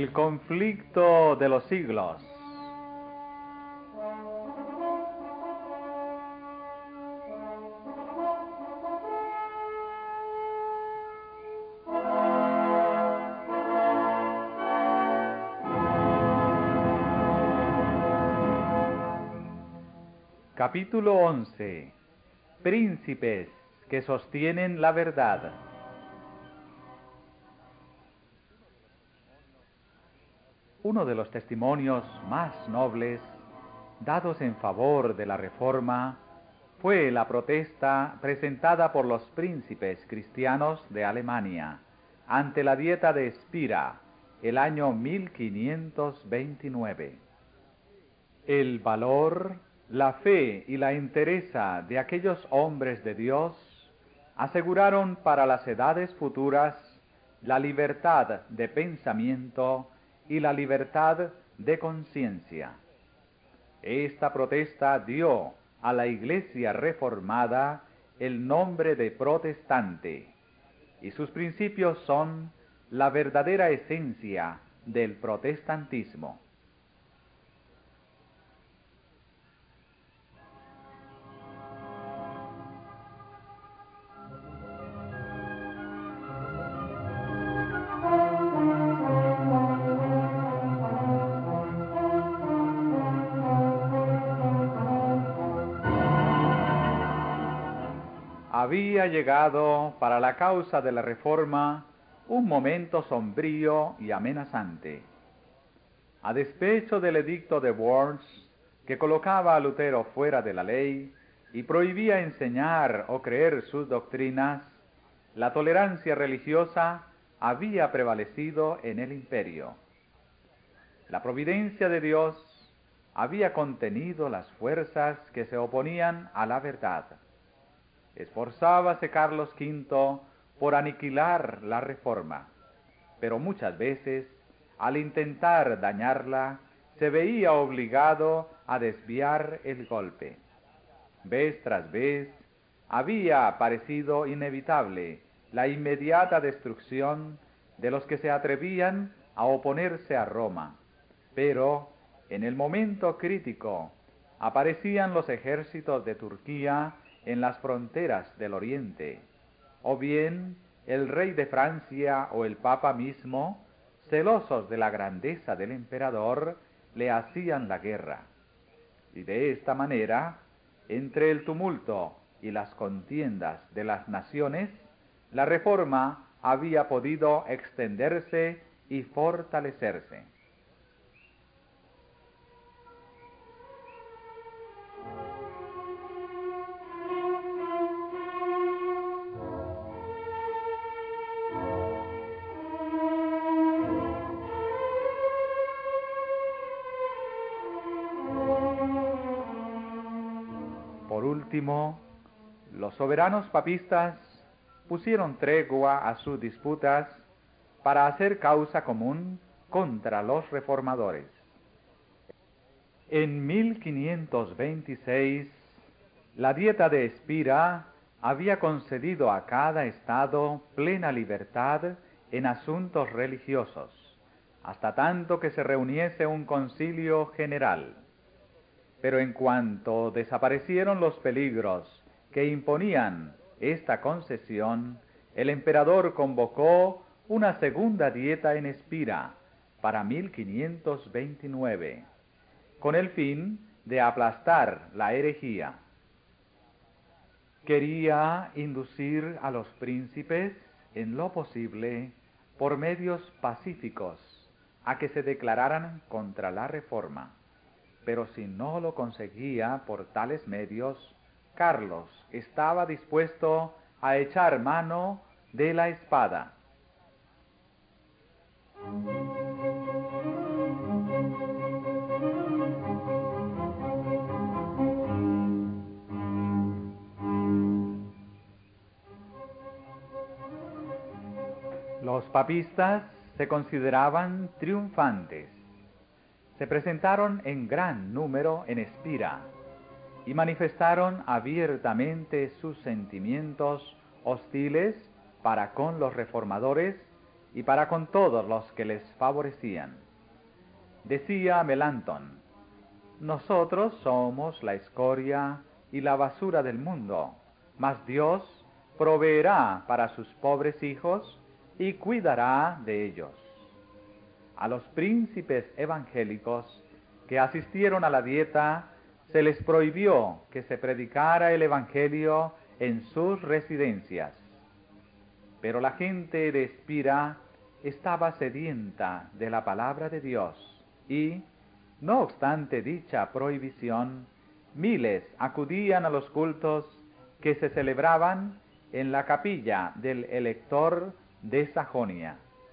El conflicto de los siglos. Capítulo 11. Príncipes que sostienen la verdad. Uno de los testimonios más nobles dados en favor de la Reforma fue la protesta presentada por los príncipes cristianos de Alemania ante la Dieta de Spira el año 1529. El valor, la fe y la entereza de aquellos hombres de Dios aseguraron para las edades futuras la libertad de pensamiento y la libertad de conciencia. Esta protesta dio a la Iglesia reformada el nombre de protestante, y sus principios son la verdadera esencia del protestantismo. Había llegado para la causa de la Reforma un momento sombrío y amenazante. A despecho del edicto de Worms, que colocaba a Lutero fuera de la ley y prohibía enseñar o creer sus doctrinas, la tolerancia religiosa había prevalecido en el imperio. La providencia de Dios había contenido las fuerzas que se oponían a la verdad. Esforzábase Carlos V por aniquilar la Reforma, pero muchas veces, al intentar dañarla, se veía obligado a desviar el golpe. Vez tras vez, había parecido inevitable la inmediata destrucción de los que se atrevían a oponerse a Roma, pero en el momento crítico aparecían los ejércitos de Turquía en las fronteras del Oriente, o bien el rey de Francia o el Papa mismo, celosos de la grandeza del emperador, le hacían la guerra. Y de esta manera, entre el tumulto y las contiendas de las naciones, la Reforma había podido extenderse y fortalecerse. Por último, los soberanos papistas pusieron tregua a sus disputas para hacer causa común contra los reformadores. En 1526, la Dieta de Spira había concedido a cada estado plena libertad en asuntos religiosos, hasta tanto que se reuniese un concilio general. Pero en cuanto desaparecieron los peligros que imponían esta concesión, el emperador convocó una segunda dieta en Spira para 1529, con el fin de aplastar la herejía. Quería inducir a los príncipes, en lo posible, por medios pacíficos, a que se declararan contra la Reforma. Pero si no lo conseguía por tales medios, Carlos estaba dispuesto a echar mano de la espada. Los papistas se consideraban triunfantes. Se presentaron en gran número en Spira y manifestaron abiertamente sus sentimientos hostiles para con los reformadores y para con todos los que les favorecían. Decía Melanchthon: nosotros somos la escoria y la basura del mundo, mas Dios proveerá para sus pobres hijos y cuidará de ellos. A los príncipes evangélicos que asistieron a la dieta se les prohibió que se predicara el evangelio en sus residencias. Pero la gente de Espira estaba sedienta de la palabra de Dios y, no obstante dicha prohibición, miles acudían a los cultos que se celebraban en la capilla del Elector de Sajonia.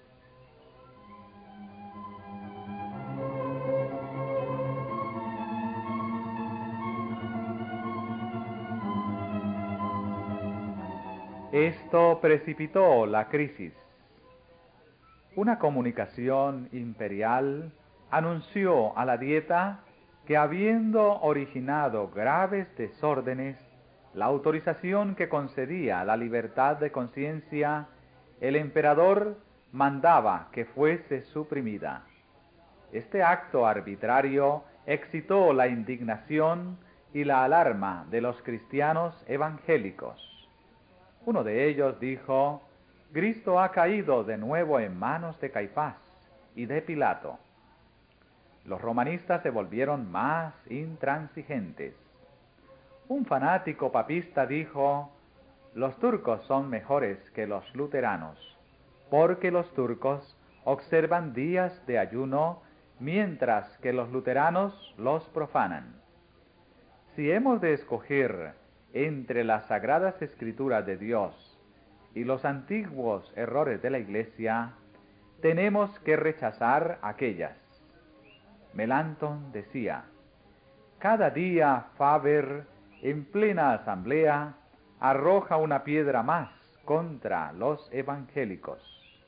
Esto precipitó la crisis. Una comunicación imperial anunció a la dieta que, habiendo originado graves desórdenes, la autorización que concedía la libertad de conciencia, el emperador mandaba que fuese suprimida. Este acto arbitrario excitó la indignación y la alarma de los cristianos evangélicos. Uno de ellos dijo: Cristo ha caído de nuevo en manos de Caifás y de Pilato. Los romanistas se volvieron más intransigentes. Un fanático papista dijo: los turcos son mejores que los luteranos, porque los turcos observan días de ayuno, mientras que los luteranos los profanan. Si hemos de escoger entre las sagradas escrituras de Dios y los antiguos errores de la Iglesia, tenemos que rechazar aquellas. Melanchthon decía: cada día Faber, en plena asamblea, arroja una piedra más contra los evangélicos.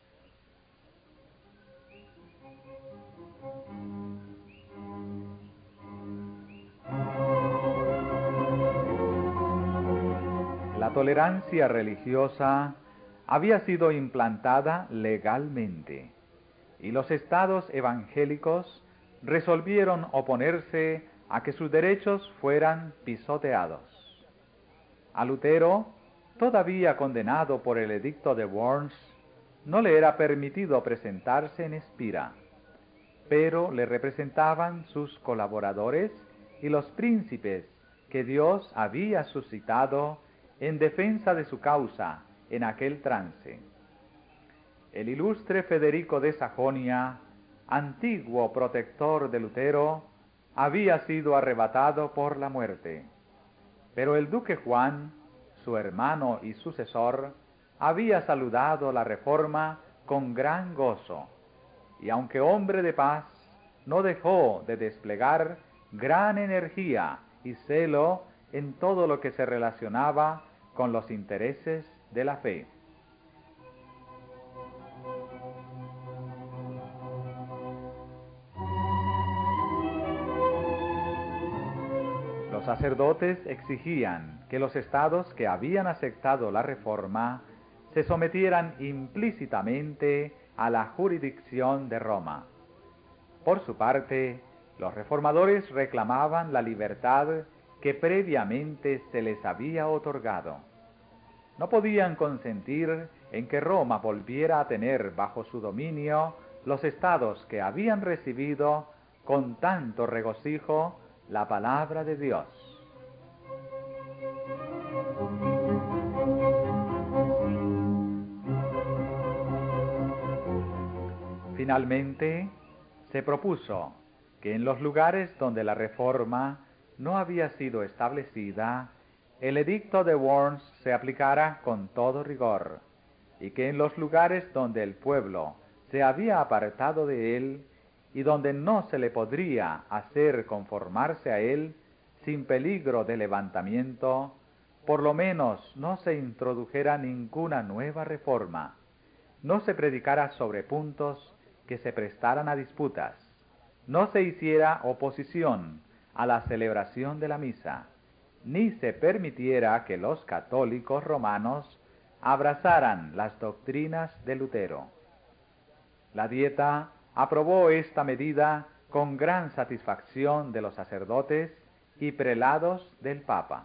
La tolerancia religiosa había sido implantada legalmente, y los estados evangélicos resolvieron oponerse a que sus derechos fueran pisoteados. A Lutero, todavía condenado por el edicto de Worms, no le era permitido presentarse en Espira, pero le representaban sus colaboradores y los príncipes que Dios había suscitado en defensa de su causa en aquel trance. El ilustre Federico de Sajonia, antiguo protector de Lutero, había sido arrebatado por la muerte, pero el duque Juan, su hermano y sucesor, había saludado la reforma con gran gozo, y aunque hombre de paz, no dejó de desplegar gran energía y celo en todo lo que se relacionaba con los intereses de la fe. Los sacerdotes exigían que los estados que habían aceptado la reforma se sometieran implícitamente a la jurisdicción de Roma. Por su parte, los reformadores reclamaban la libertad que previamente se les había otorgado. No podían consentir en que Roma volviera a tener bajo su dominio los estados que habían recibido con tanto regocijo la palabra de Dios. Finalmente, se propuso que en los lugares donde la reforma no había sido establecida, el edicto de Worms se aplicara con todo rigor, y que en los lugares donde el pueblo se había apartado de él y donde no se le podría hacer conformarse a él sin peligro de levantamiento, por lo menos no se introdujera ninguna nueva reforma, no se predicara sobre puntos que se prestaran a disputas, no se hiciera oposición a la celebración de la misa, ni se permitiera que los católicos romanos abrazaran las doctrinas de Lutero. La Dieta aprobó esta medida con gran satisfacción de los sacerdotes y prelados del Papa.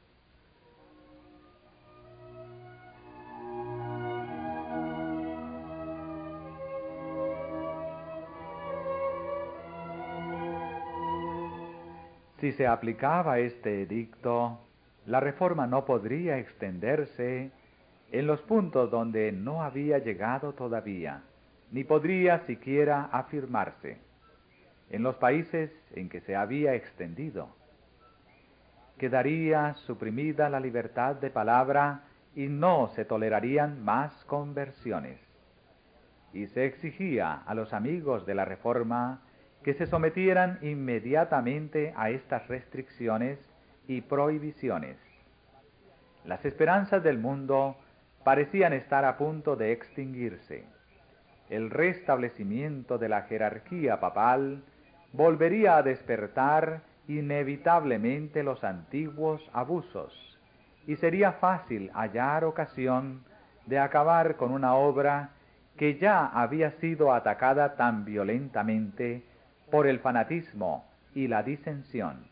Si se aplicaba este edicto, la reforma no podría extenderse en los puntos donde no había llegado todavía, ni podría siquiera afirmarse en los países en que se había extendido. Quedaría suprimida la libertad de palabra y no se tolerarían más conversiones. Y se exigía a los amigos de la Reforma que se sometieran inmediatamente a estas restricciones y prohibiciones. Las esperanzas del mundo parecían estar a punto de extinguirse. El restablecimiento de la jerarquía papal volvería a despertar inevitablemente los antiguos abusos, y sería fácil hallar ocasión de acabar con una obra que ya había sido atacada tan violentamente por el fanatismo y la disensión.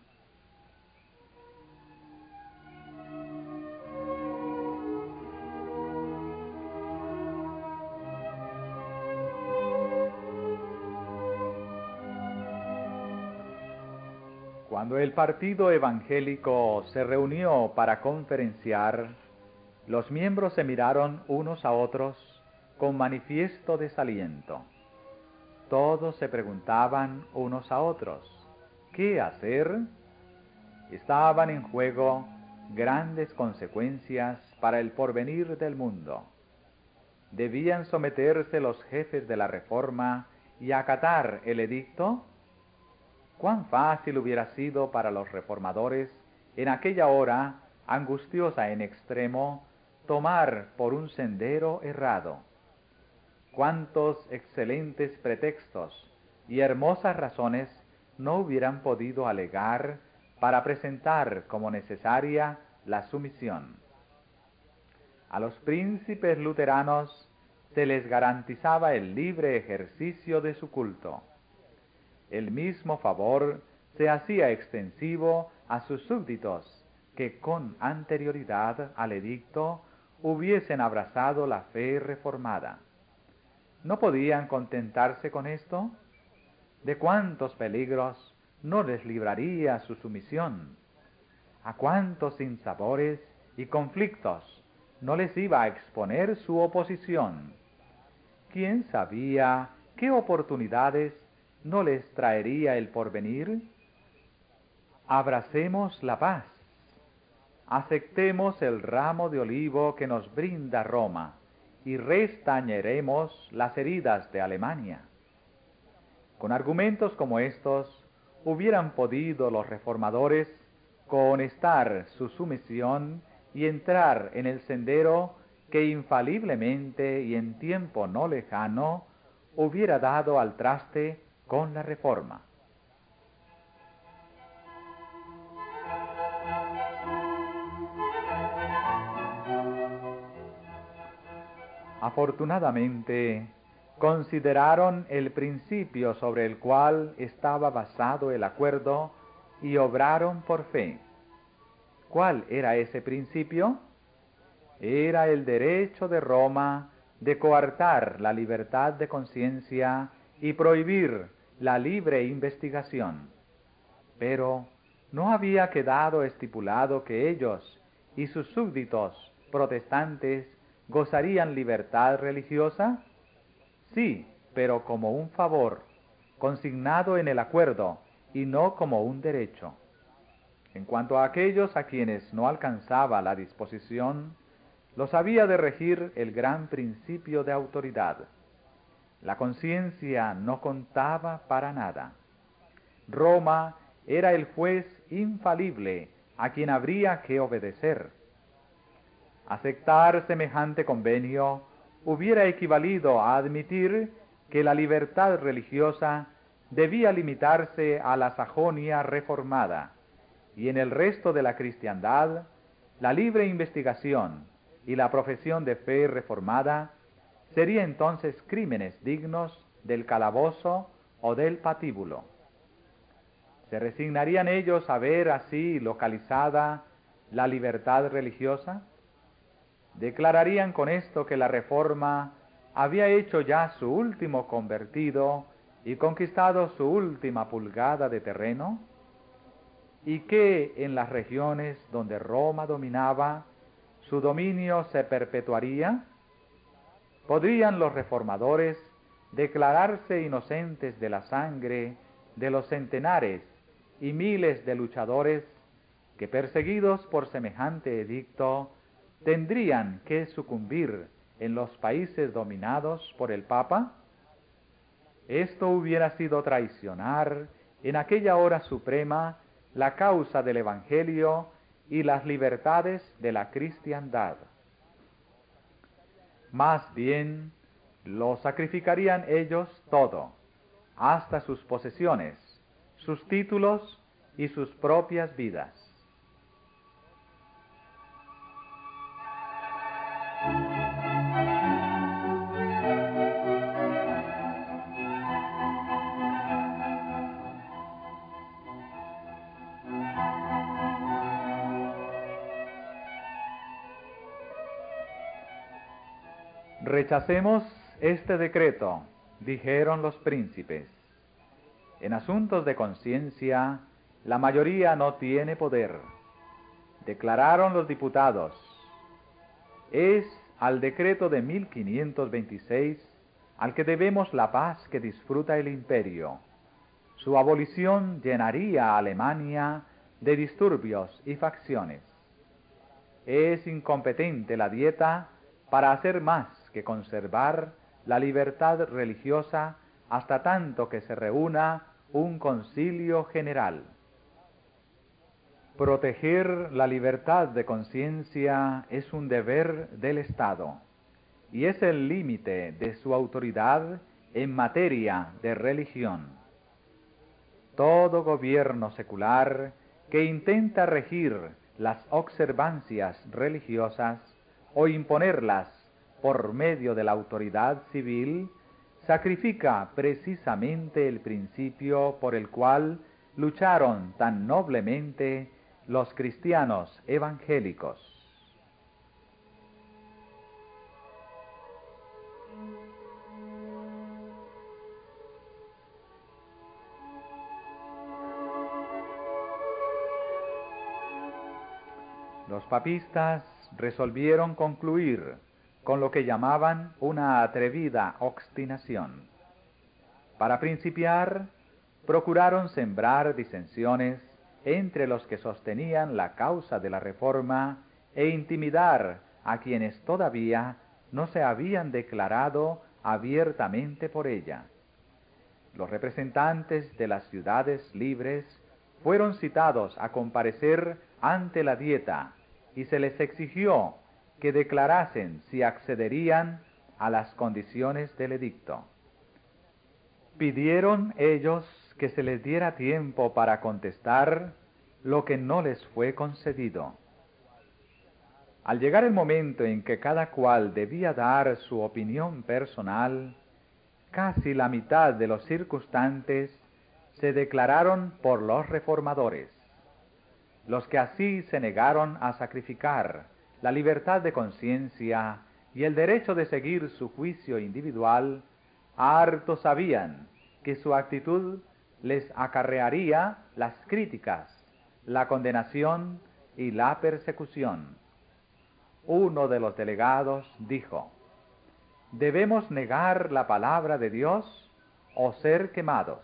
Cuando el partido evangélico se reunió para conferenciar, los miembros se miraron unos a otros con manifiesto desaliento. Todos se preguntaban unos a otros, ¿qué hacer? Estaban en juego grandes consecuencias para el porvenir del mundo. ¿Debían someterse los jefes de la Reforma y acatar el edicto? Cuán fácil hubiera sido para los reformadores, en aquella hora angustiosa en extremo, tomar por un sendero errado. Cuántos excelentes pretextos y hermosas razones no hubieran podido alegar para presentar como necesaria la sumisión. A los príncipes luteranos se les garantizaba el libre ejercicio de su culto. El mismo favor se hacía extensivo a sus súbditos que con anterioridad al edicto hubiesen abrazado la fe reformada. ¿No podían contentarse con esto? ¿De cuántos peligros no les libraría su sumisión? ¿A cuántos sinsabores y conflictos no les iba a exponer su oposición? ¿Quién sabía qué oportunidades no les traería el porvenir? Abracemos la paz. Aceptemos el ramo de olivo que nos brinda Roma y restañeremos las heridas de Alemania. Con argumentos como estos, hubieran podido los reformadores cohonestar su sumisión y entrar en el sendero que infaliblemente y en tiempo no lejano hubiera dado al traste con la Reforma. Afortunadamente, consideraron el principio sobre el cual estaba basado el acuerdo y obraron por fe. ¿Cuál era ese principio? Era el derecho de Roma de coartar la libertad de conciencia y prohibir la libre investigación. Pero ¿no había quedado estipulado que ellos y sus súbditos protestantes gozarían libertad religiosa? Sí, pero como un favor, consignado en el acuerdo, y no como un derecho. En cuanto a aquellos a quienes no alcanzaba la disposición, los había de regir el gran principio de autoridad. La conciencia no contaba para nada. Roma era el juez infalible a quien habría que obedecer. Aceptar semejante convenio hubiera equivalido a admitir que la libertad religiosa debía limitarse a la Sajonia reformada, y en el resto de la cristiandad, la libre investigación y la profesión de fe reformada serían entonces crímenes dignos del calabozo o del patíbulo. ¿Se resignarían ellos a ver así localizada la libertad religiosa? ¿Declararían con esto que la Reforma había hecho ya su último convertido y conquistado su última pulgada de terreno? ¿Y que en las regiones donde Roma dominaba, su dominio se perpetuaría? ¿Podrían los reformadores declararse inocentes de la sangre de los centenares y miles de luchadores que, perseguidos por semejante edicto, tendrían que sucumbir en los países dominados por el Papa? Esto hubiera sido traicionar en aquella hora suprema la causa del Evangelio y las libertades de la cristiandad. Más bien, lo sacrificarían ellos todo, hasta sus posesiones, sus títulos y sus propias vidas. Rechacemos este decreto, dijeron los príncipes. En asuntos de conciencia, la mayoría no tiene poder. Declararon los diputados. Es al decreto de 1526 al que debemos la paz que disfruta el imperio. Su abolición llenaría a Alemania de disturbios y facciones. Es incompetente la Dieta para hacer más que conservar la libertad religiosa hasta tanto que se reúna un concilio general. Proteger la libertad de conciencia es un deber del Estado y es el límite de su autoridad en materia de religión. Todo gobierno secular que intenta regir las observancias religiosas o imponerlas por medio de la autoridad civil, sacrifica precisamente el principio por el cual lucharon tan noblemente los cristianos evangélicos. Los papistas resolvieron concluir con lo que llamaban una atrevida obstinación. Para principiar, procuraron sembrar disensiones entre los que sostenían la causa de la Reforma e intimidar a quienes todavía no se habían declarado abiertamente por ella. Los representantes de las ciudades libres fueron citados a comparecer ante la Dieta y se les exigió que declarasen si accederían a las condiciones del edicto. Pidieron ellos que se les diera tiempo para contestar, lo que no les fue concedido. Al llegar el momento en que cada cual debía dar su opinión personal, casi la mitad de los circunstantes se declararon por los reformadores. Los que así se negaron a sacrificar la libertad de conciencia y el derecho de seguir su juicio individual, harto sabían que su actitud les acarrearía las críticas, la condenación y la persecución. Uno de los delegados dijo: ¿debemos negar la palabra de Dios o ser quemados?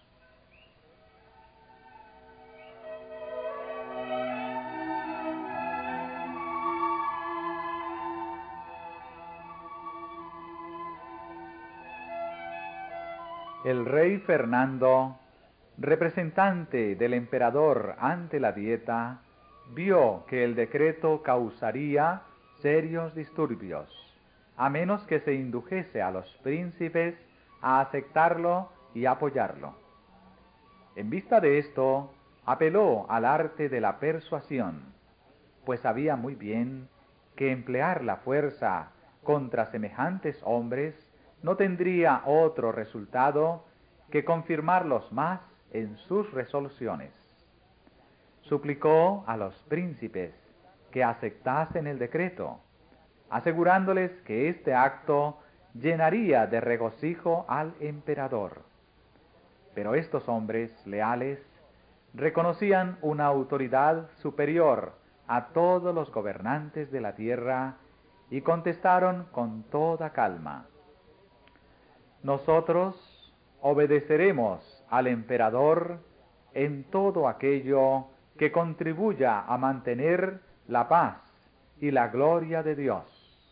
El rey Fernando, representante del emperador ante la Dieta, vio que el decreto causaría serios disturbios, a menos que se indujese a los príncipes a aceptarlo y apoyarlo. En vista de esto, apeló al arte de la persuasión, pues sabía muy bien que emplear la fuerza contra semejantes hombres no tendría otro resultado que confirmarlos más en sus resoluciones. Suplicó a los príncipes que aceptasen el decreto, asegurándoles que este acto llenaría de regocijo al emperador. Pero estos hombres leales reconocían una autoridad superior a todos los gobernantes de la tierra y contestaron con toda calma: nosotros obedeceremos al emperador en todo aquello que contribuya a mantener la paz y la gloria de Dios.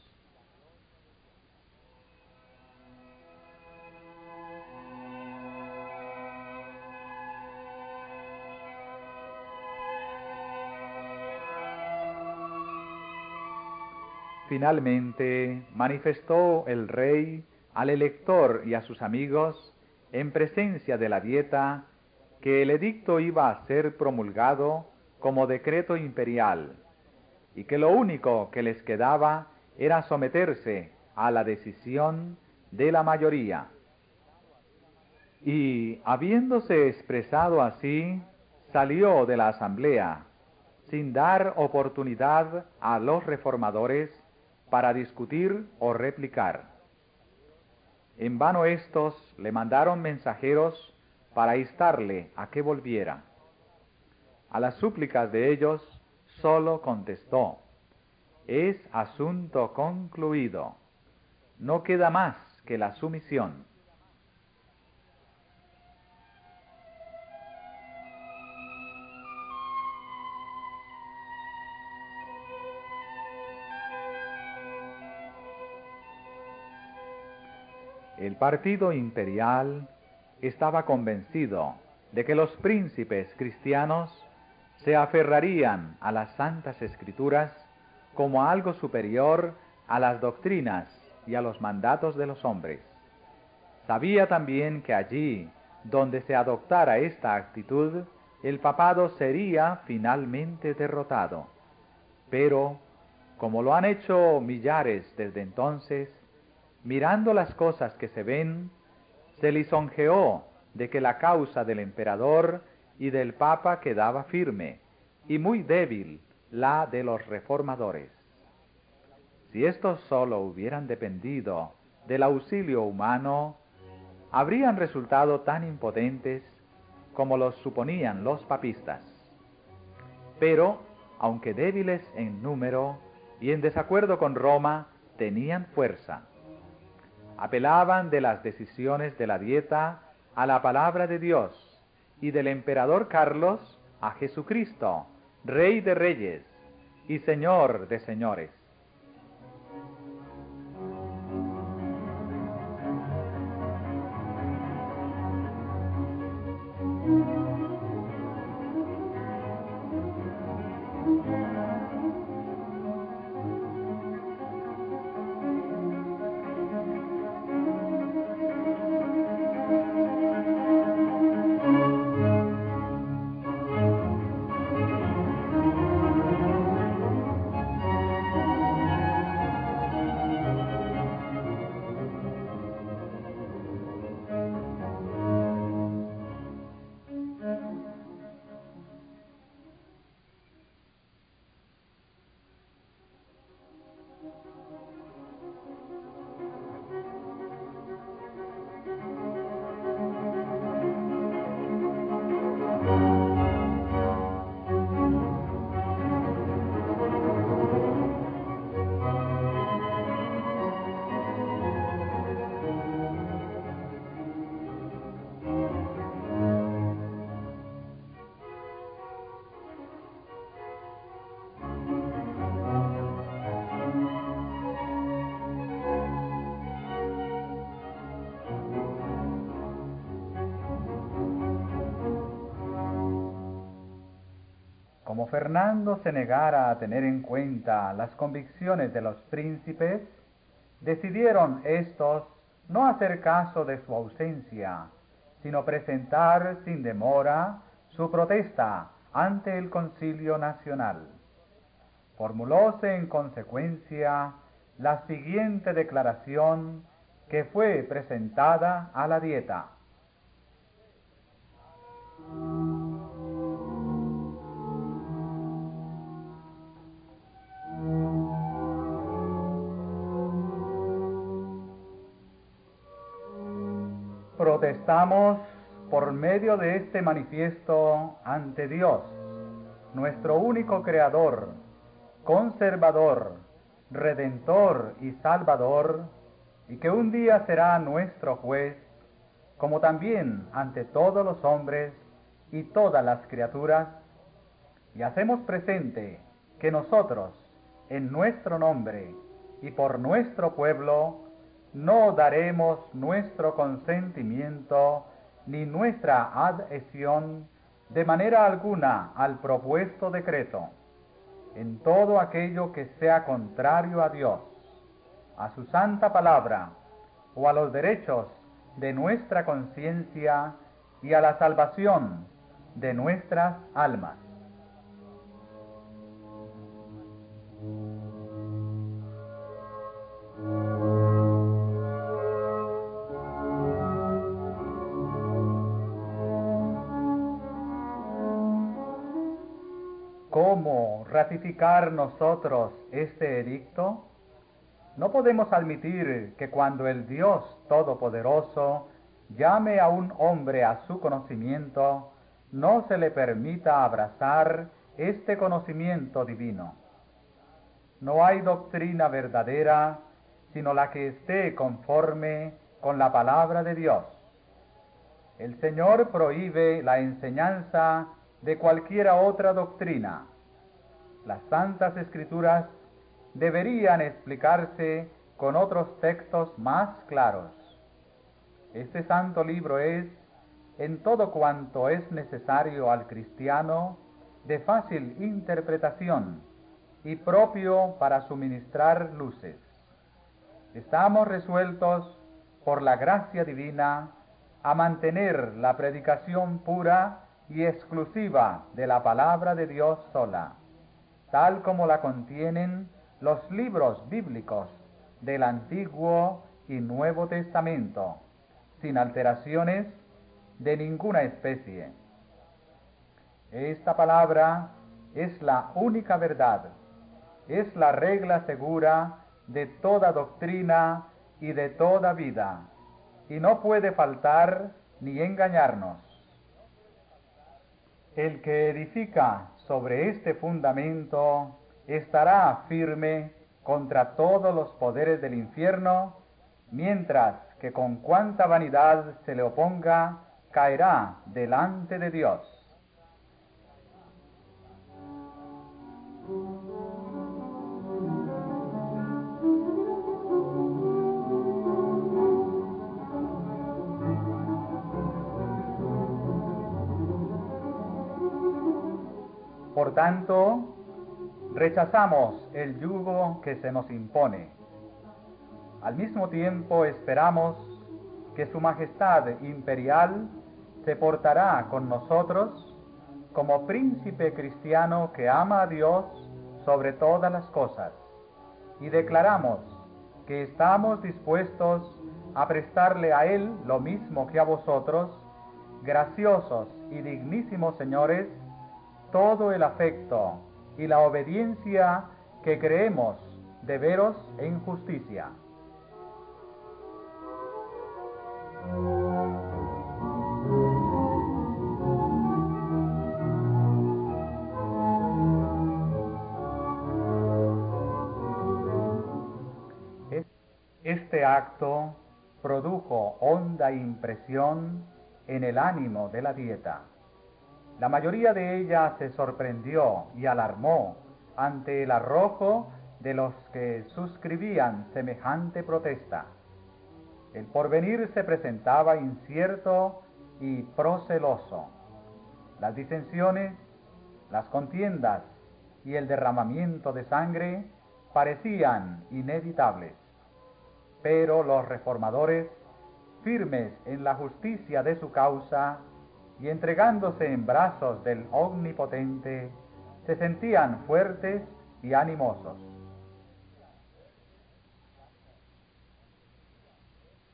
Finalmente manifestó el rey al elector y a sus amigos, en presencia de la Dieta, que el edicto iba a ser promulgado como decreto imperial, y que lo único que les quedaba era someterse a la decisión de la mayoría. Y, habiéndose expresado así, salió de la asamblea, sin dar oportunidad a los reformadores para discutir o replicar. En vano éstos le mandaron mensajeros para instarle a que volviera. A las súplicas de ellos sólo contestó: es asunto concluido, no queda más que la sumisión. El partido imperial estaba convencido de que los príncipes cristianos se aferrarían a las Santas Escrituras como a algo superior a las doctrinas y a los mandatos de los hombres. Sabía también que allí donde se adoptara esta actitud, el papado sería finalmente derrotado. Pero, como lo han hecho millares desde entonces, mirando las cosas que se ven, se lisonjeó de que la causa del emperador y del papa quedaba firme, y muy débil la de los reformadores. Si estos sólo hubieran dependido del auxilio humano, habrían resultado tan impotentes como los suponían los papistas. Pero, aunque débiles en número y en desacuerdo con Roma, tenían fuerza. Apelaban de las decisiones de la Dieta a la palabra de Dios y del emperador Carlos a Jesucristo, Rey de Reyes y Señor de Señores. Como Fernando se negara a tener en cuenta las convicciones de los príncipes, decidieron éstos no hacer caso de su ausencia, sino presentar sin demora su protesta ante el Concilio Nacional. Formulóse en consecuencia la siguiente declaración que fue presentada a la dieta. Protestamos por medio de este manifiesto ante Dios, nuestro único Creador, conservador, redentor y salvador, y que un día será nuestro juez, como también ante todos los hombres y todas las criaturas, y hacemos presente que nosotros, en nuestro nombre y por nuestro pueblo, no daremos nuestro consentimiento ni nuestra adhesión de manera alguna al propuesto decreto, en todo aquello que sea contrario a Dios, a su santa palabra o a los derechos de nuestra conciencia y a la salvación de nuestras almas. ¿Cómo ratificar nosotros este edicto? No podemos admitir que cuando el Dios Todopoderoso llame a un hombre a su conocimiento, no se le permita abrazar este conocimiento divino. No hay doctrina verdadera, sino la que esté conforme con la palabra de Dios. El Señor prohíbe la enseñanza de cualquiera otra doctrina. Las Santas Escrituras deberían explicarse con otros textos más claros. Este santo libro es, en todo cuanto es necesario al cristiano, de fácil interpretación y propio para suministrar luces. Estamos resueltos, por la gracia divina, a mantener la predicación pura y exclusiva de la palabra de Dios sola, tal como la contienen los libros bíblicos del Antiguo y Nuevo Testamento, sin alteraciones de ninguna especie. Esta palabra es la única verdad, es la regla segura de toda doctrina y de toda vida, y no puede faltar ni engañarnos. El que edifica sobre este fundamento estará firme contra todos los poderes del infierno, mientras que con cuanta vanidad se le oponga, caerá delante de Dios. Por tanto, rechazamos el yugo que se nos impone. Al mismo tiempo esperamos que Su Majestad Imperial se portará con nosotros como príncipe cristiano que ama a Dios sobre todas las cosas, y declaramos que estamos dispuestos a prestarle a Él lo mismo que a vosotros, graciosos y dignísimos señores, todo el afecto y la obediencia que creemos deberos en justicia. Este acto produjo honda impresión en el ánimo de la dieta. La mayoría de ella se sorprendió y alarmó ante el arrojo de los que suscribían semejante protesta. El porvenir se presentaba incierto y proceloso. Las disensiones, las contiendas y el derramamiento de sangre parecían inevitables. Pero los reformadores, firmes en la justicia de su causa y entregándose en brazos del Omnipotente, se sentían fuertes y animosos.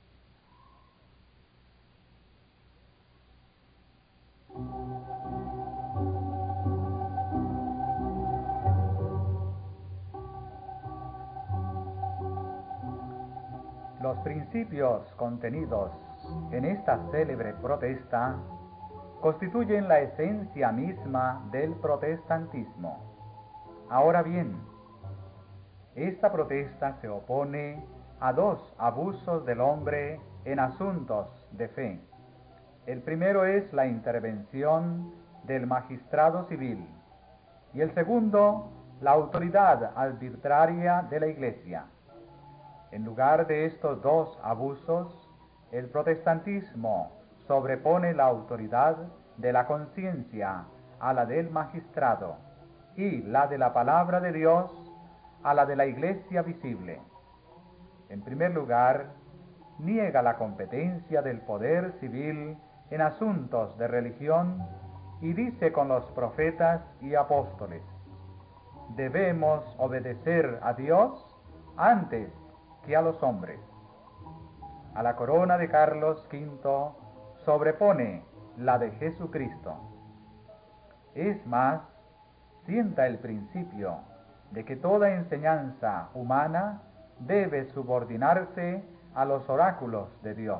Los principios contenidos en esta célebre protesta constituyen la esencia misma del protestantismo. Ahora bien, esta protesta se opone a dos abusos del hombre en asuntos de fe. El primero es la intervención del magistrado civil y el segundo, la autoridad arbitraria de la Iglesia. En lugar de estos dos abusos, el protestantismo sobrepone la autoridad de la conciencia a la del magistrado y la de la palabra de Dios a la de la Iglesia visible. En primer lugar, niega la competencia del poder civil en asuntos de religión y dice con los profetas y apóstoles: debemos obedecer a Dios antes que a los hombres. A la corona de Carlos V sobrepone la de Jesucristo. Es más, sienta el principio de que toda enseñanza humana debe subordinarse a los oráculos de Dios.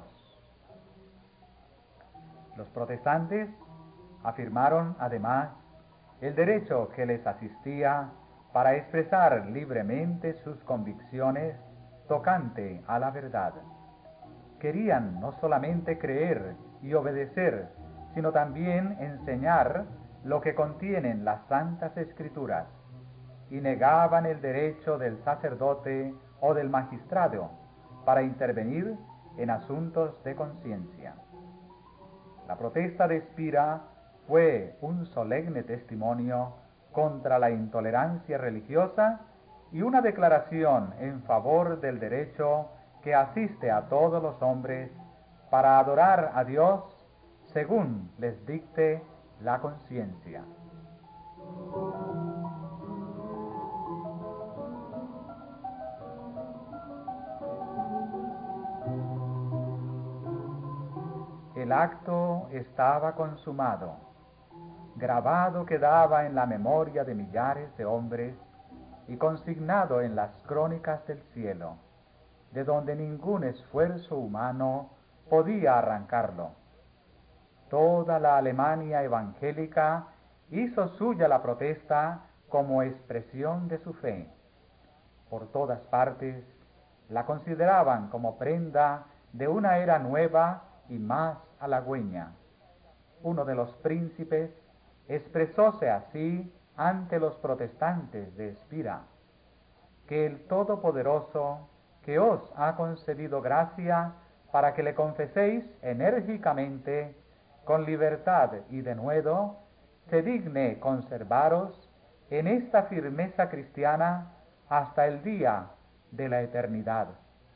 Los protestantes afirmaron además el derecho que les asistía para expresar libremente sus convicciones tocante a la verdad. Querían no solamente creer y obedecer, sino también enseñar lo que contienen las Santas Escrituras, y negaban el derecho del sacerdote o del magistrado para intervenir en asuntos de conciencia. La protesta de Spira fue un solemne testimonio contra la intolerancia religiosa y una declaración en favor del derecho que asiste a todos los hombres para adorar a Dios según les dicte la conciencia. El acto estaba consumado. Grabado quedaba en la memoria de millares de hombres y consignado en las crónicas del cielo, de donde ningún esfuerzo humano podía arrancarlo. Toda la Alemania evangélica hizo suya la protesta como expresión de su fe. Por todas partes la consideraban como prenda de una era nueva y más halagüeña. Uno de los príncipes expresóse así ante los protestantes de Spira: que el Todopoderoso, que os ha concedido gracia para que le confeséis enérgicamente, con libertad y denuedo, se digne conservaros en esta firmeza cristiana hasta el día de la eternidad.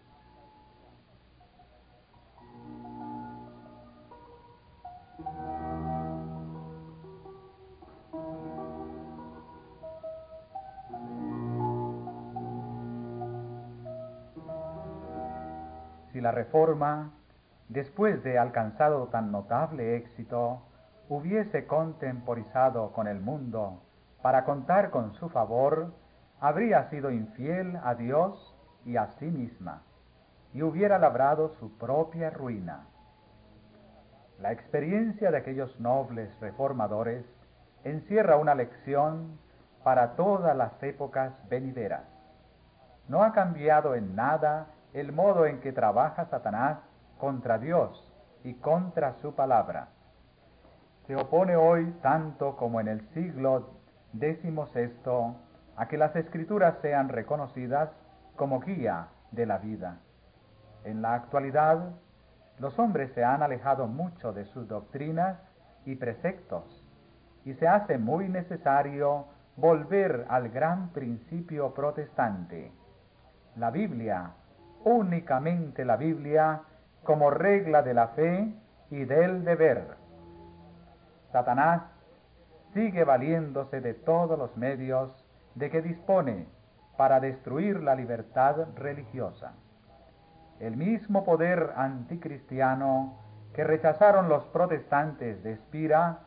Si la Reforma, después de alcanzado tan notable éxito, hubiese contemporizado con el mundo para contar con su favor, habría sido infiel a Dios y a sí misma, y hubiera labrado su propia ruina. La experiencia de aquellos nobles reformadores encierra una lección para todas las épocas venideras. No ha cambiado en nada el modo en que trabaja Satanás contra Dios y contra su palabra. Se opone hoy, tanto como en el siglo XVI, a que las Escrituras sean reconocidas como guía de la vida. En la actualidad, los hombres se han alejado mucho de sus doctrinas y preceptos, y se hace muy necesario volver al gran principio protestante: la Biblia, únicamente la Biblia, como regla de la fe y del deber. Satanás sigue valiéndose de todos los medios de que dispone para destruir la libertad religiosa. El mismo poder anticristiano que rechazaron los protestantes de Spira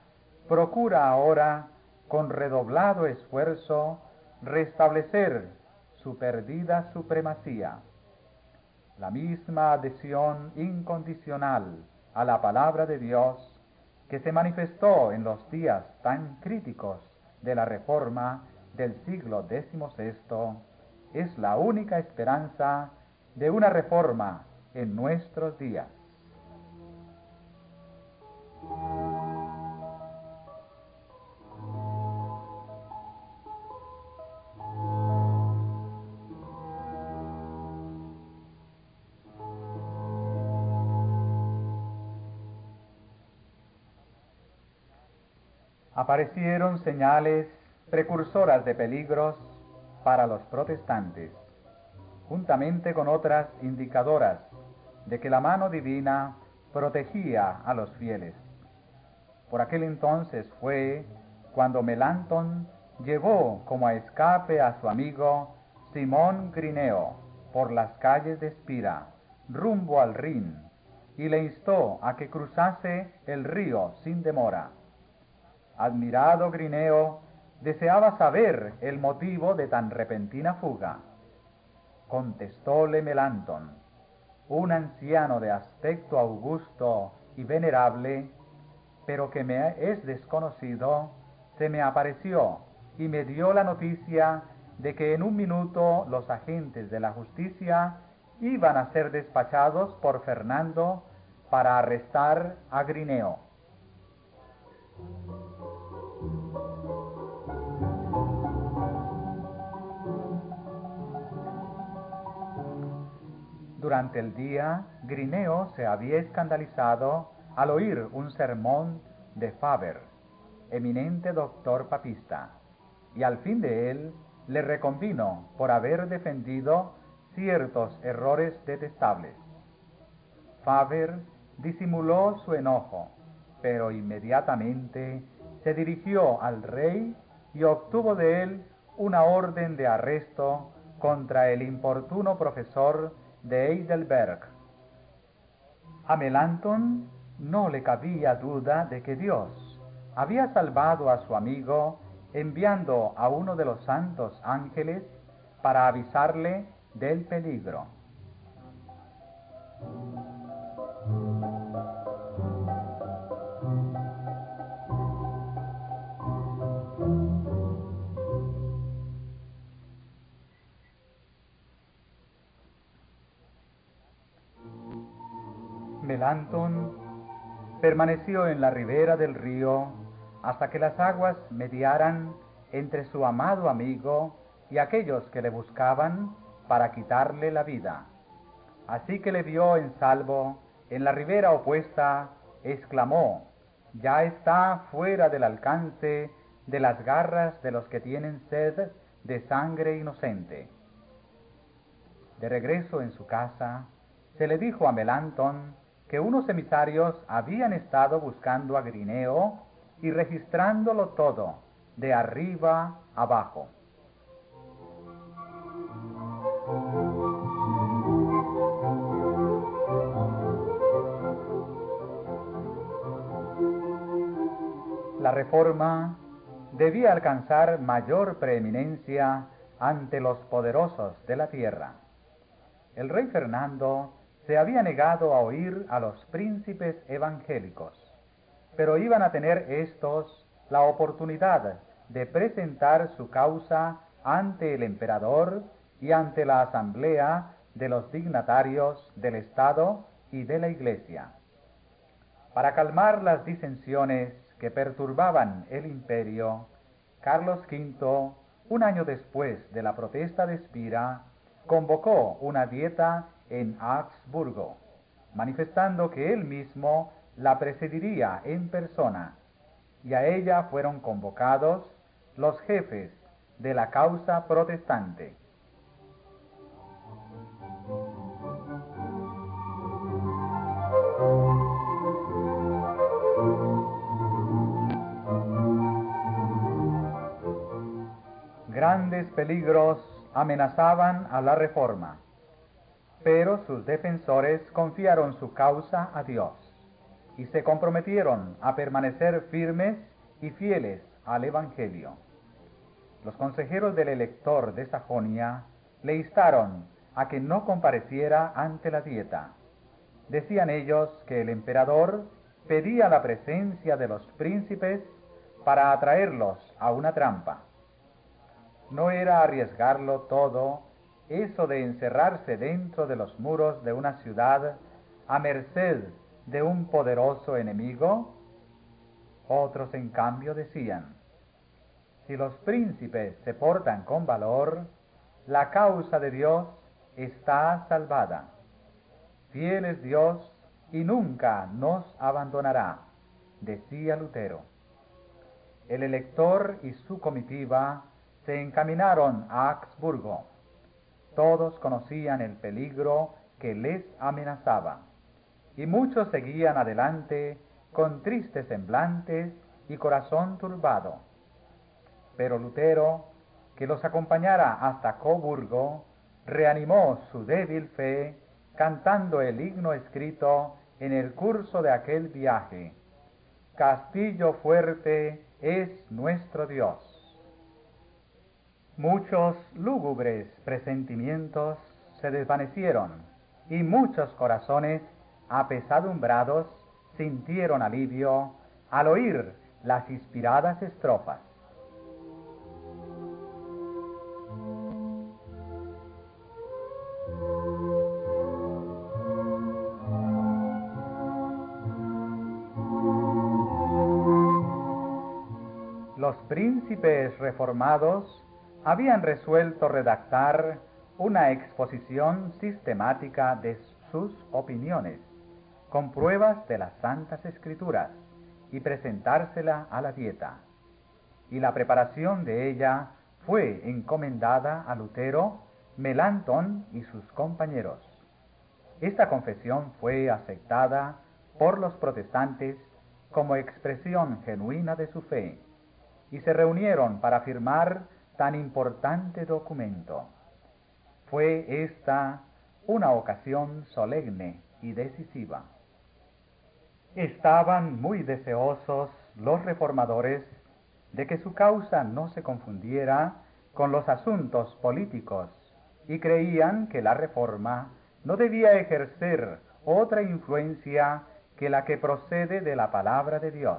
procura ahora, con redoblado esfuerzo, restablecer su perdida supremacía. La misma adhesión incondicional a la palabra de Dios que se manifestó en los días tan críticos de la Reforma del siglo XVI es la única esperanza de una reforma en nuestros días. Aparecieron señales precursoras de peligros para los protestantes, juntamente con otras indicadoras de que la mano divina protegía a los fieles. Por aquel entonces fue cuando Melanchthon llevó como a escape a su amigo Simón Grineo por las calles de Espira, rumbo al Rin, y le instó a que cruzase el río sin demora. Admirado Grineo deseaba saber el motivo de tan repentina fuga. Contestóle Melanchthon: un anciano de aspecto augusto y venerable, pero que me es desconocido, se me apareció y me dio la noticia de que en un minuto los agentes de la justicia iban a ser despachados por Fernando para arrestar a Grineo. Durante el día, Grineo se había escandalizado al oír un sermón de Faber, eminente doctor papista, y al fin de él le reconvino por haber defendido ciertos errores detestables. Faber disimuló su enojo, pero inmediatamente se dirigió al rey y obtuvo de él una orden de arresto contra el importuno profesor de Heidelberg. A Melanchthon no le cabía duda de que Dios había salvado a su amigo enviando a uno de los santos ángeles para avisarle del peligro. Melanchthon permaneció en la ribera del río hasta que las aguas mediaran entre su amado amigo y aquellos que le buscaban para quitarle la vida. Así que le vio en salvo en la ribera opuesta, exclamó: ya está fuera del alcance de las garras de los que tienen sed de sangre inocente. De regreso en su casa, se le dijo a Melanchthon que unos emisarios habían estado buscando a Grineo y registrándolo todo, de arriba abajo. La reforma debía alcanzar mayor preeminencia ante los poderosos de la tierra. El rey Fernando se había negado a oír a los príncipes evangélicos, pero iban a tener éstos la oportunidad de presentar su causa ante el emperador y ante la asamblea de los dignatarios del Estado y de la Iglesia. Para calmar las disensiones que perturbaban el imperio, Carlos V, un año después de la protesta de Espira, convocó una dieta en Augsburgo, manifestando que él mismo la presidiría en persona, y a ella fueron convocados los jefes de la causa protestante. Grandes peligros amenazaban a la reforma, pero sus defensores confiaron su causa a Dios y se comprometieron a permanecer firmes y fieles al Evangelio. Los consejeros del elector de Sajonia le instaron a que no compareciera ante la dieta. Decían ellos que el emperador pedía la presencia de los príncipes para atraerlos a una trampa. No era arriesgarlo todo eso de encerrarse dentro de los muros de una ciudad a merced de un poderoso enemigo. Otros, en cambio, decían: si los príncipes se portan con valor, la causa de Dios está salvada. Fiel es Dios y nunca nos abandonará, decía Lutero. El elector y su comitiva se encaminaron a Augsburgo. Todos conocían el peligro que les amenazaba, y muchos seguían adelante con tristes semblantes y corazón turbado. Pero Lutero, que los acompañara hasta Coburgo, reanimó su débil fe cantando el himno escrito en el curso de aquel viaje: Castillo fuerte es nuestro Dios. Muchos lúgubres presentimientos se desvanecieron y muchos corazones apesadumbrados sintieron alivio al oír las inspiradas estrofas. Los príncipes reformados habían resuelto redactar una exposición sistemática de sus opiniones, con pruebas de las Santas Escrituras, y presentársela a la dieta. Y la preparación de ella fue encomendada a Lutero, Melanchthon y sus compañeros. Esta confesión fue aceptada por los protestantes como expresión genuina de su fe, y se reunieron para firmar tan importante documento. Fue esta una ocasión solemne y decisiva. Estaban muy deseosos los reformadores de que su causa no se confundiera con los asuntos políticos, y creían que la reforma no debía ejercer otra influencia que la que procede de la palabra de Dios.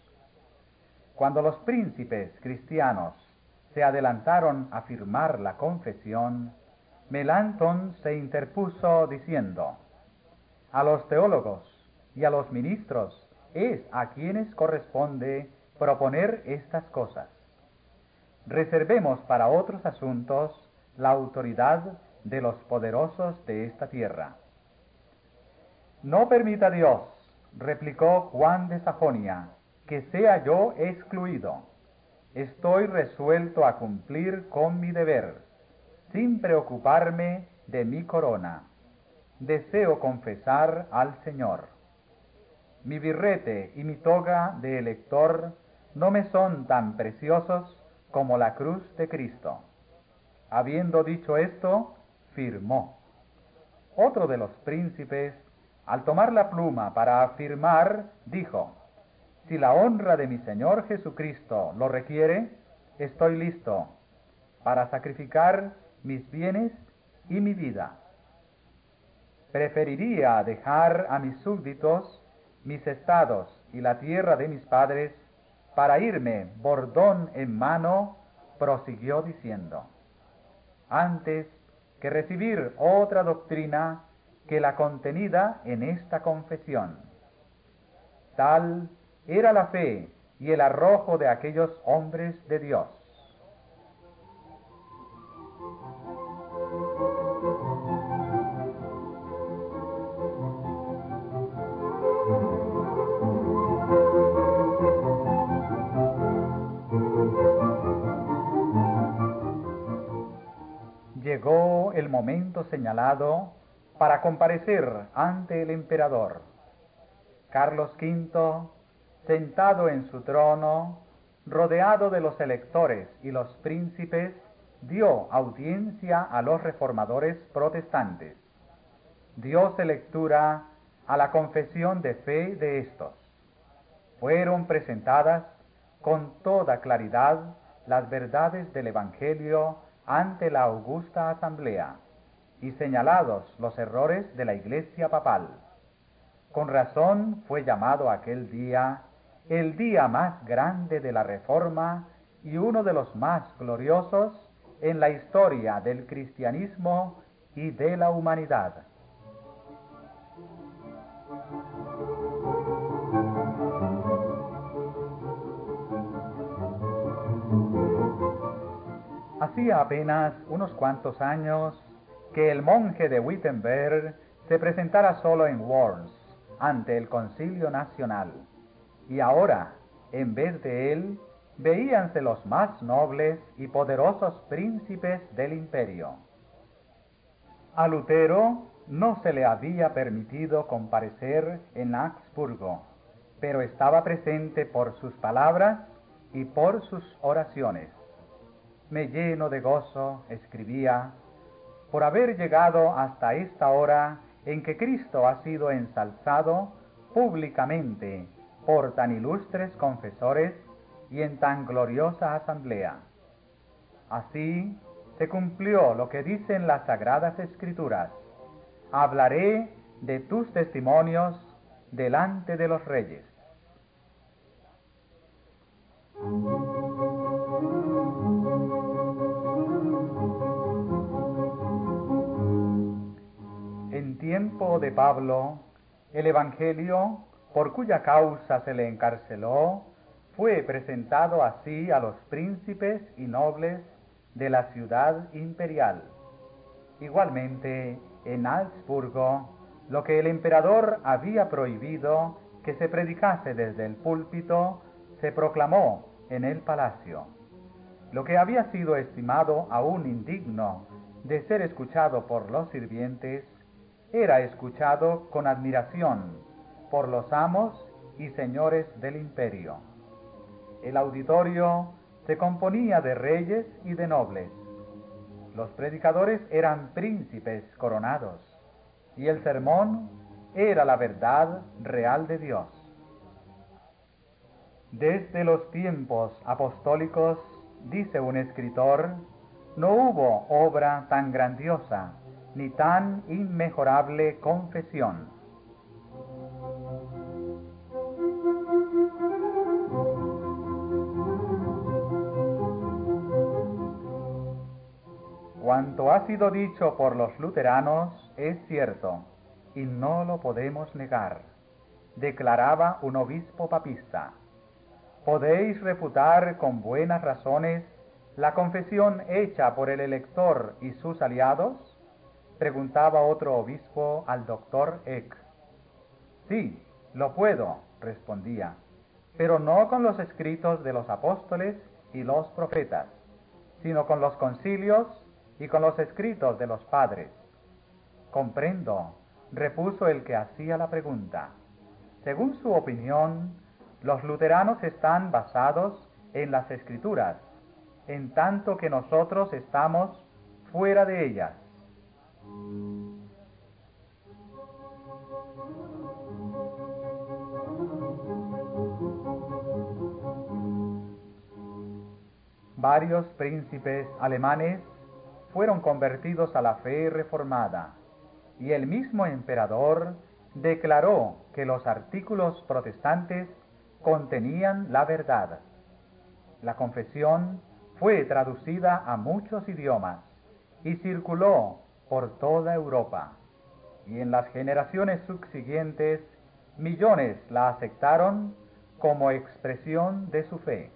Cuando los príncipes cristianos se adelantaron a firmar la confesión, Melanchthon se interpuso diciendo: a los teólogos y a los ministros es a quienes corresponde proponer estas cosas. Reservemos para otros asuntos la autoridad de los poderosos de esta tierra. No permita Dios, replicó Juan de Sajonia, que sea yo excluido. Estoy resuelto a cumplir con mi deber, sin preocuparme de mi corona. Deseo confesar al Señor. Mi birrete y mi toga de elector no me son tan preciosos como la cruz de Cristo. Habiendo dicho esto, firmó. Otro de los príncipes, al tomar la pluma para afirmar, dijo: si la honra de mi Señor Jesucristo lo requiere, estoy listo para sacrificar mis bienes y mi vida. Preferiría dejar a mis súbditos, mis estados y la tierra de mis padres para irme bordón en mano, prosiguió diciendo, antes que recibir otra doctrina que la contenida en esta confesión. Tal era la fe y el arrojo de aquellos hombres de Dios. Llegó el momento señalado para comparecer ante el emperador. Carlos V, sentado en su trono, rodeado de los electores y los príncipes, dio audiencia a los reformadores protestantes. Dióse lectura a la confesión de fe de estos. Fueron presentadas con toda claridad las verdades del Evangelio ante la augusta asamblea y señalados los errores de la Iglesia papal. Con razón fue llamado aquel día el día más grande de la Reforma y uno de los más gloriosos en la historia del cristianismo y de la humanidad. Hacía apenas unos cuantos años que el monje de Wittenberg se presentara solo en Worms ante el Concilio Nacional, y ahora, en vez de él, veíanse los más nobles y poderosos príncipes del imperio. A Lutero no se le había permitido comparecer en Augsburgo, pero estaba presente por sus palabras y por sus oraciones. Me lleno de gozo, escribía, por haber llegado hasta esta hora en que Cristo ha sido ensalzado públicamente por tan ilustres confesores y en tan gloriosa asamblea. Así se cumplió lo que dicen las Sagradas Escrituras: hablaré de tus testimonios delante de los reyes. En tiempo de Pablo, el Evangelio, por cuya causa se le encarceló, fue presentado así a los príncipes y nobles de la ciudad imperial. Igualmente, en Augsburgo, lo que el emperador había prohibido que se predicase desde el púlpito, se proclamó en el palacio. Lo que había sido estimado aún indigno de ser escuchado por los sirvientes, era escuchado con admiración por los amos y señores del imperio. El auditorio se componía de reyes y de nobles. Los predicadores eran príncipes coronados, y el sermón era la verdad real de Dios. Desde los tiempos apostólicos, dice un escritor, no hubo obra tan grandiosa ni tan inmejorable confesión. Cuanto ha sido dicho por los luteranos es cierto, y no lo podemos negar, declaraba un obispo papista. ¿Podéis refutar con buenas razones la confesión hecha por el elector y sus aliados?, preguntaba otro obispo al doctor Eck. Sí, lo puedo, respondía, pero no con los escritos de los apóstoles y los profetas, sino con los concilios y con los escritos de los padres. Comprendo, repuso el que hacía la pregunta. Según su opinión, los luteranos están basados en las Escrituras, en tanto que nosotros estamos fuera de ellas. Varios príncipes alemanes fueron convertidos a la fe reformada, y el mismo emperador declaró que los artículos protestantes contenían la verdad. La confesión fue traducida a muchos idiomas y circuló por toda Europa, y en las generaciones subsiguientes millones la aceptaron como expresión de su fe.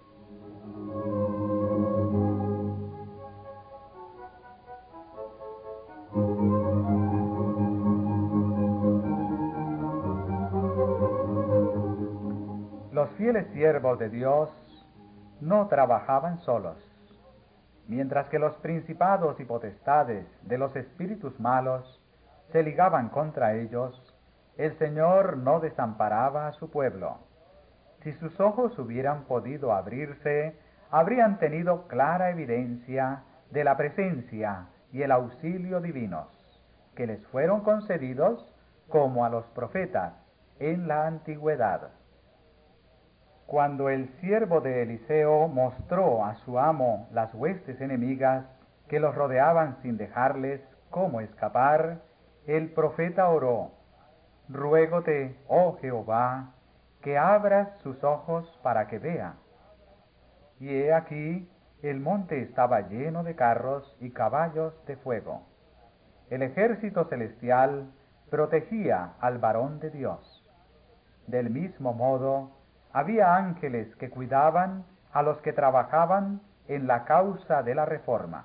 Los fieles siervos de Dios no trabajaban solos. Mientras que los principados y potestades de los espíritus malos se ligaban contra ellos, el Señor no desamparaba a su pueblo. Si sus ojos hubieran podido abrirse, habrían tenido clara evidencia de la presencia y el auxilio divinos, que les fueron concedidos como a los profetas en la antigüedad. Cuando el siervo de Eliseo mostró a su amo las huestes enemigas que los rodeaban sin dejarles cómo escapar, el profeta oró: Ruégote, oh Jehová, que abras sus ojos para que vea. Y he aquí, el monte estaba lleno de carros y caballos de fuego. El ejército celestial protegía al varón de Dios. Del mismo modo, había ángeles que cuidaban a los que trabajaban en la causa de la reforma.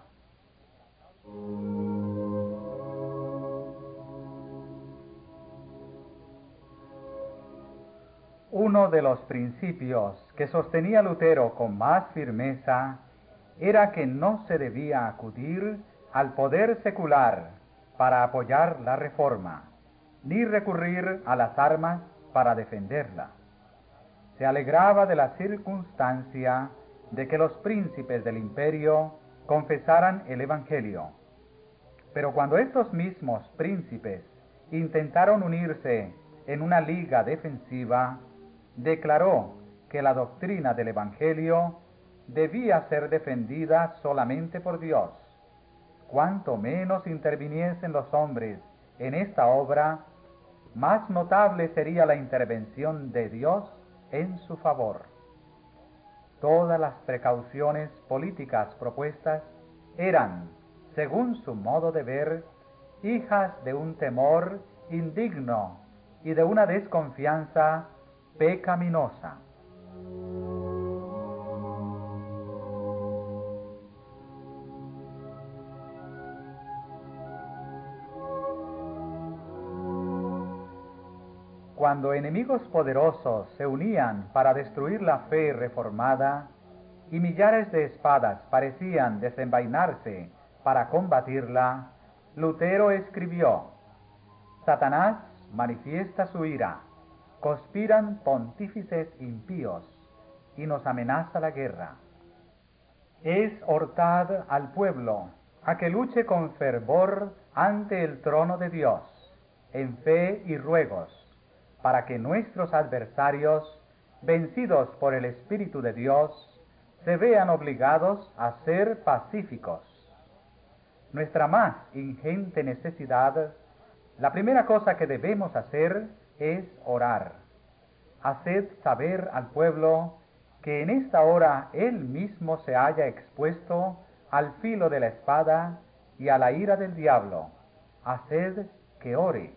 Uno de los principios que sostenía Lutero con más firmeza era que no se debía acudir al poder secular para apoyar la reforma, ni recurrir a las armas para defenderla. Se alegraba de la circunstancia de que los príncipes del imperio confesaran el Evangelio. Pero cuando estos mismos príncipes intentaron unirse en una liga defensiva, declaró que la doctrina del Evangelio debía ser defendida solamente por Dios. Cuanto menos interviniesen los hombres en esta obra, más notable sería la intervención de Dios en su favor. Todas las precauciones políticas propuestas eran, según su modo de ver, hijas de un temor indigno y de una desconfianza pecaminosa. Cuando enemigos poderosos se unían para destruir la fe reformada y millares de espadas parecían desenvainarse para combatirla, Lutero escribió: Satanás manifiesta su ira, conspiran pontífices impíos y nos amenaza la guerra. Exhortad al pueblo a que luche con fervor ante el trono de Dios, en fe y ruegos, para que nuestros adversarios, vencidos por el Espíritu de Dios, se vean obligados a ser pacíficos. Nuestra más ingente necesidad, la primera cosa que debemos hacer es orar. Haced saber al pueblo que en esta hora él mismo se halla expuesto al filo de la espada y a la ira del diablo. Haced que ore.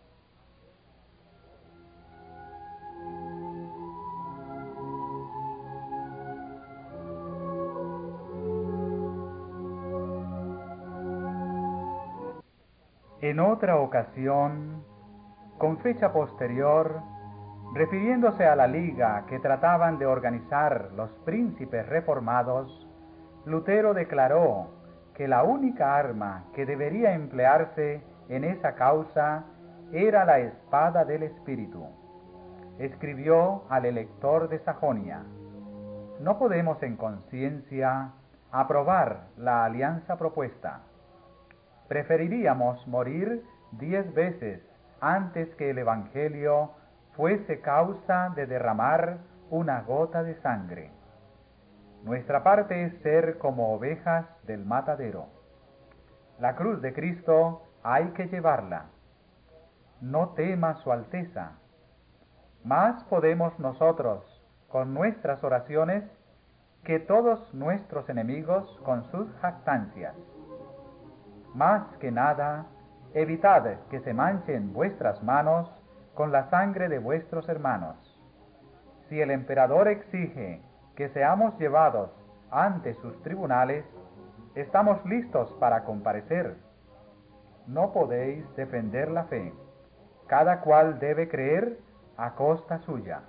En otra ocasión, con fecha posterior, refiriéndose a la liga que trataban de organizar los príncipes reformados, Lutero declaró que la única arma que debería emplearse en esa causa era la espada del Espíritu. Escribió al elector de Sajonia: no podemos en conciencia aprobar la alianza propuesta. Preferiríamos morir 10 veces antes que el Evangelio fuese causa de derramar una gota de sangre. Nuestra parte es ser como ovejas del matadero. La cruz de Cristo hay que llevarla. No tema su Alteza. Más podemos nosotros, con nuestras oraciones, que todos nuestros enemigos con sus jactancias. Más que nada, evitad que se manchen vuestras manos con la sangre de vuestros hermanos. Si el emperador exige que seamos llevados ante sus tribunales, estamos listos para comparecer. No podéis defender la fe. Cada cual debe creer a costa suya.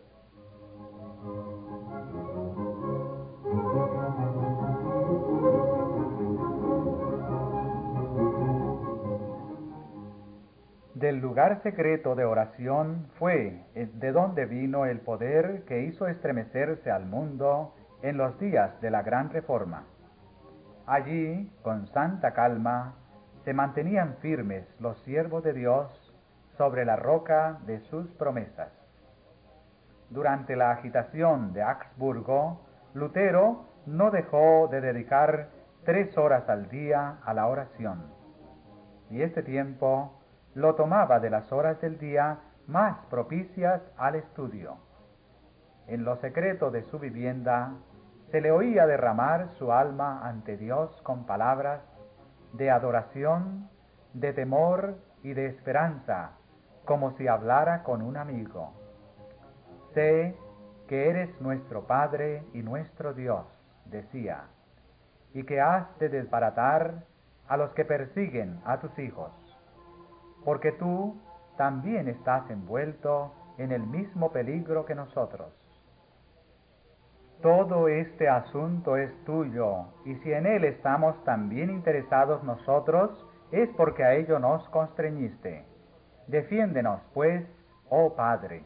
Del lugar secreto de oración fue de donde vino el poder que hizo estremecerse al mundo en los días de la Gran Reforma. Allí, con santa calma, se mantenían firmes los siervos de Dios sobre la roca de sus promesas. durante la agitación de Augsburgo, Lutero no dejó de dedicar 3 horas al día a la oración. Y este tiempo lo tomaba de las horas del día más propicias al estudio. En lo secreto de su vivienda se le oía derramar su alma ante Dios con palabras de adoración, de temor y de esperanza, como si hablara con un amigo. Sé que eres nuestro Padre y nuestro Dios, decía, y que has de desbaratar a los que persiguen a tus hijos, porque tú también estás envuelto en el mismo peligro que nosotros. Todo este asunto es tuyo, y si en él estamos también interesados nosotros, es porque a ello nos constreñiste. Defiéndenos, pues, oh Padre.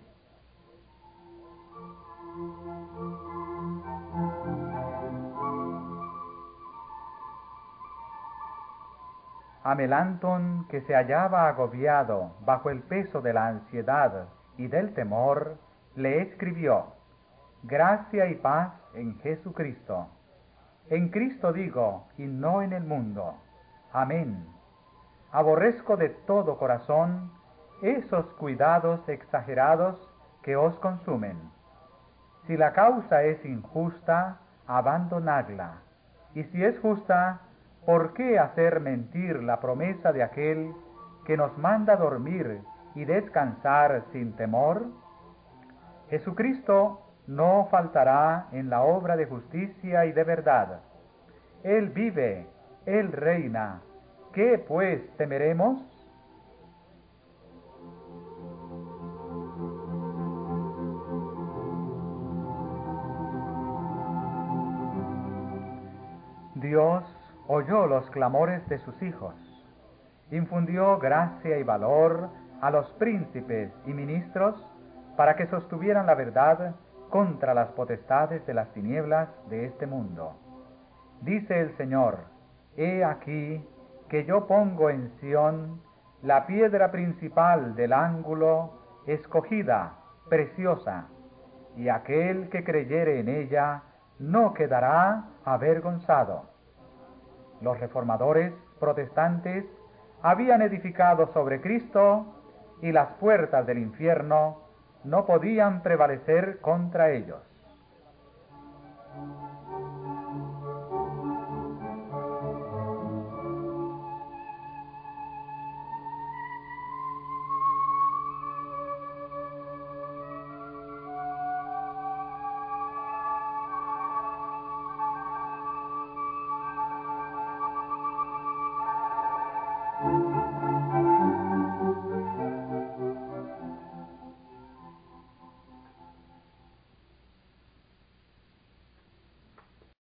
A Melanchthon, que se hallaba agobiado bajo el peso de la ansiedad y del temor, le escribió: Gracia y paz en Jesucristo. En Cristo digo, y no en el mundo. Amén. Aborrezco de todo corazón esos cuidados exagerados que os consumen. Si la causa es injusta, abandonadla. Y si es justa, ¿por qué hacer mentir la promesa de aquel que nos manda dormir y descansar sin temor? Jesucristo no faltará en la obra de justicia y de verdad. Él vive, Él reina. ¿Qué pues temeremos? Dios oyó los clamores de sus hijos, infundió gracia y valor a los príncipes y ministros para que sostuvieran la verdad contra las potestades de las tinieblas de este mundo. Dice el Señor: He aquí que yo pongo en Sión la piedra principal del ángulo, escogida, preciosa, y aquel que creyere en ella no quedará avergonzado. Los reformadores protestantes habían edificado sobre Cristo, y las puertas del infierno no podían prevalecer contra ellos.